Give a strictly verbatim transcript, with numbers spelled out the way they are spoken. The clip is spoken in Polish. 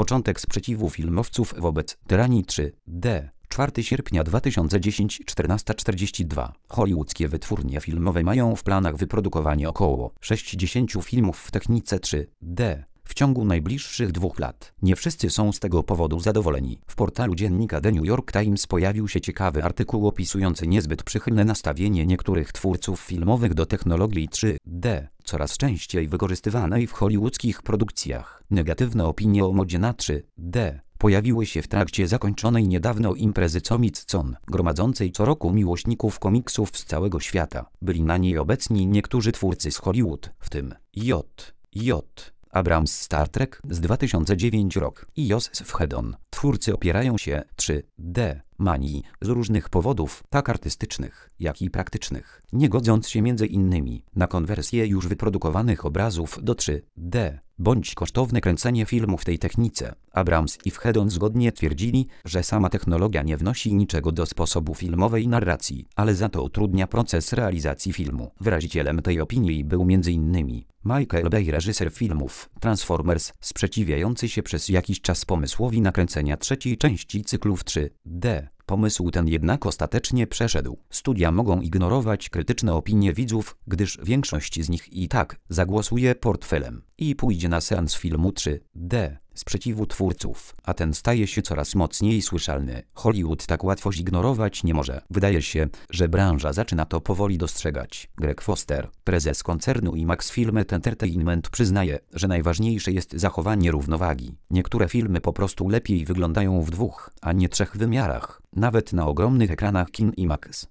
początek sprzeciwu filmowców wobec tyranii trzy D. czwartego sierpnia dwa tysiące dziesiątego, czternasta czterdzieści dwa. Hollywoodzkie wytwórnie filmowe mają w planach wyprodukowanie około sześćdziesięciu filmów w technice trzy D w ciągu najbliższych dwóch lat. Nie wszyscy są z tego powodu zadowoleni. W portalu dziennika The New York Times pojawił się ciekawy artykuł opisujący niezbyt przychylne nastawienie niektórych twórców filmowych do technologii trzy D, coraz częściej wykorzystywanej w hollywoodzkich produkcjach. Negatywne opinie o modzie na trzy D pojawiły się w trakcie zakończonej niedawno imprezy Comic-Con, gromadzącej co roku miłośników komiksów z całego świata. Byli na niej obecni niektórzy twórcy z Hollywood, w tym J. J. Abrams Star Trek z dwa tysiące dziewiątego rok i Joss Whedon. Twórcy opierają się trzy D manii z różnych powodów, tak artystycznych, jak i praktycznych, nie godząc się między innymi na konwersję już wyprodukowanych obrazów do trzy D, bądź kosztowne kręcenie filmu w tej technice. Abrams i Whedon zgodnie twierdzili, że sama technologia nie wnosi niczego do sposobu filmowej narracji, ale za to utrudnia proces realizacji filmu. Wyrazicielem tej opinii był między innymi Michael Bay, reżyser filmów Transformers, sprzeciwiający się przez jakiś czas pomysłowi nakręcenia trzeciej części cyklu w trzy D. Pomysł ten jednak ostatecznie przeszedł. Studia mogą ignorować krytyczne opinie widzów, gdyż większość z nich i tak zagłosuje portfelem i pójdzie na seans filmu trzy D sprzeciwu twórców, a ten staje się coraz mocniej słyszalny. Hollywood tak łatwo zignorować nie może. Wydaje się, że branża zaczyna to powoli dostrzegać. Greg Foster, prezes koncernu IMAX Film Entertainment, przyznaje, że najważniejsze jest zachowanie równowagi. Niektóre filmy po prostu lepiej wyglądają w dwóch, a nie trzech wymiarach, nawet na ogromnych ekranach kin IMAX.